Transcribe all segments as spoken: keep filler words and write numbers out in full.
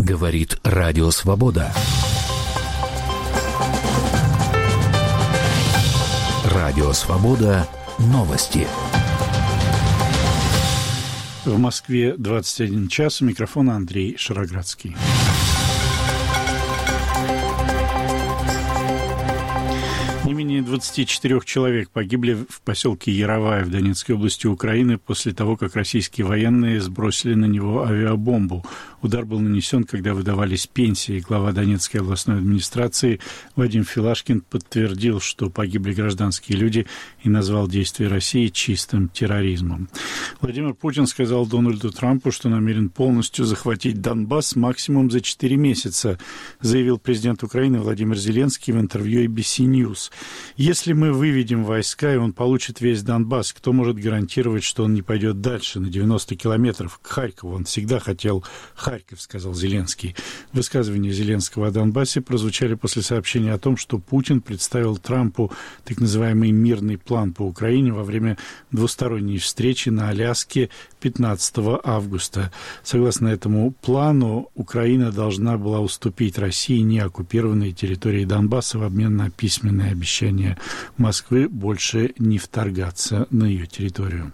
Говорит Радио Свобода. Радио Свобода. Новости. В Москве двадцать один час. У микрофона Андрей Шароградский. Не менее двадцати четырёх человек погибли в поселке Яровая в Донецкой области Украины после того, как российские военные сбросили на него авиабомбу. Удар был нанесен, когда выдавались пенсии. Глава Донецкой областной администрации Вадим Филашкин подтвердил, что погибли гражданские люди, и назвал действия России чистым терроризмом. Владимир Путин сказал Дональду Трампу, что намерен полностью захватить Донбасс максимум за четыре месяца, заявил президент Украины Владимир Зеленский в интервью эй би си News. Если мы выведем войска, и он получит весь Донбасс, кто может гарантировать, что он не пойдет дальше, на девяносто километров, к Харькову? Он всегда хотел Харьков, сказал Зеленский. Высказывания Зеленского о Донбассе прозвучали после сообщения о том, что Путин представил Трампу так называемый мирный план по Украине во время двусторонней встречи на Аляске пятнадцатого августа. Согласно этому плану, Украина должна была уступить России неоккупированные территории Донбасса в обмен на письменное обещание Москвы больше не вторгаться на ее территорию.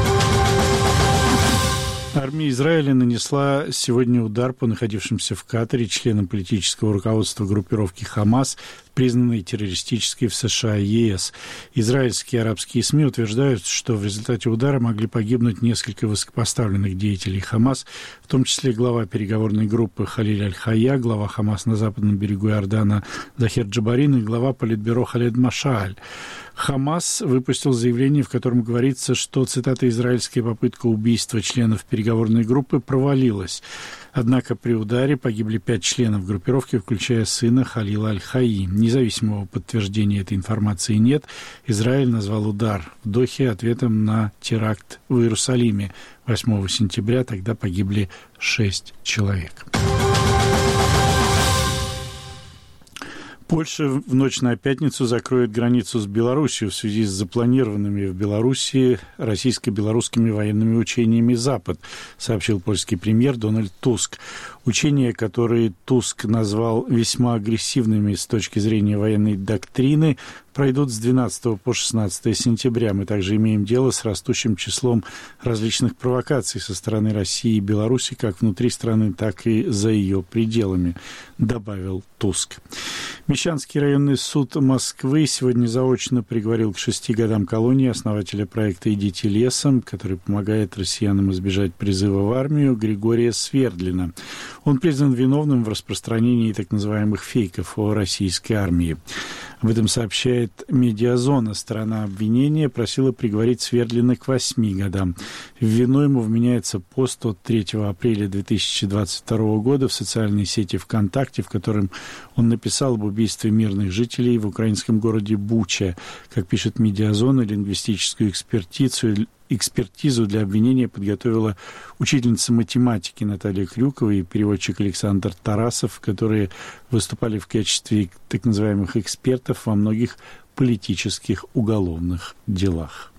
Армия Израиля нанесла сегодня удар по находившимся в Катаре членам политического руководства группировки «Хамас», признанной террористической в США и е эс. Израильские и арабские СМИ утверждают, что в результате удара могли погибнуть несколько высокопоставленных деятелей «Хамас», в том числе глава переговорной группы Халиль Аль-Хайя, глава «Хамас» на западном берегу Иордана Захер Джабарин и глава политбюро Халед Машааль. «Хамас» выпустил заявление, в котором говорится, что, цитата, «израильская попытка убийства членов переговорной группы провалилась». Однако при ударе погибли пять членов группировки, включая сына Халила Аль-Хайи. Независимого подтверждения этой информации нет. Израиль назвал удар в Дохе ответом на теракт в Иерусалиме восьмого сентября. Тогда погибли шесть человек. Польша в ночь на пятницу закроет границу с Белоруссией в связи с запланированными в Белоруссии российско-белорусскими военными учениями «Запад», сообщил польский премьер Дональд Туск. Учения, которые Туск назвал весьма агрессивными с точки зрения военной доктрины, пройдут с двенадцатого по шестнадцатое сентября. Мы также имеем дело с растущим числом различных провокаций со стороны России и Беларуси, как внутри страны, так и за ее пределами, добавил Туск. Мещанский районный суд Москвы сегодня заочно приговорил к шести годам колонии основателя проекта «Идите лесом», который помогает россиянам избежать призыва в армию, Григория Свердлина. Он признан виновным в распространении так называемых фейков о российской армии. Об этом сообщает «Медиазона». Сторона обвинения просила приговорить Свердлина к восьми годам. В вину ему вменяется пост от третьего апреля две тысячи двадцать второго года в социальной сети ВКонтакте, в котором он написал об убийстве мирных жителей в украинском городе Буча. Как пишет «Медиазона», лингвистическую экспертизу Экспертизу для обвинения подготовила учительница математики Наталья Крюкова и переводчик Александр Тарасов, которые выступали в качестве так называемых экспертов во многих политических уголовных делах.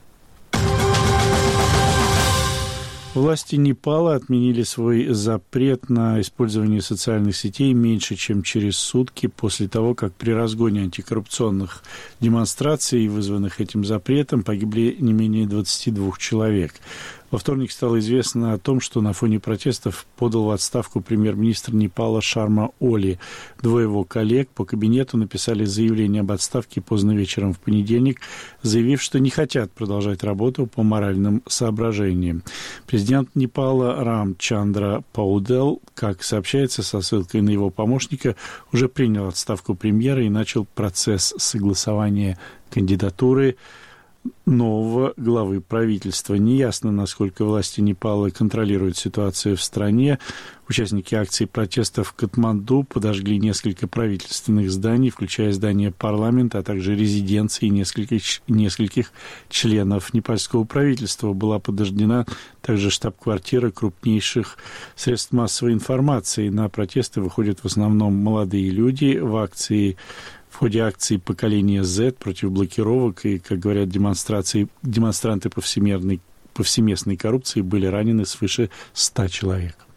Власти Непала отменили свой запрет на использование социальных сетей меньше, чем через сутки после того, как при разгоне антикоррупционных демонстраций, вызванных этим запретом, погибли не менее двадцати двух человек. Во вторник стало известно о том, что на фоне протестов подал в отставку премьер-министр Непала Шарма Оли. Двое его коллег по кабинету написали заявление об отставке поздно вечером в понедельник, заявив, что не хотят продолжать работу по моральным соображениям. Президент Непала Рам Чандра Паудел, как сообщается со ссылкой на его помощника, уже принял отставку премьера и начал процесс согласования кандидатуры нового главы правительства. Неясно, насколько власти Непала контролируют ситуацию в стране. Участники акции протеста в Катманду подожгли несколько правительственных зданий, включая здание парламента, а также резиденции нескольких, нескольких членов непальского правительства. Была подожжена также штаб-квартира крупнейших средств массовой информации. На протесты выходят в основном молодые люди. В акции В ходе акции «Поколение Z» против блокировок и, как говорят, демонстрации, демонстранты повсеместной, повсеместной коррупции были ранены свыше ста человек.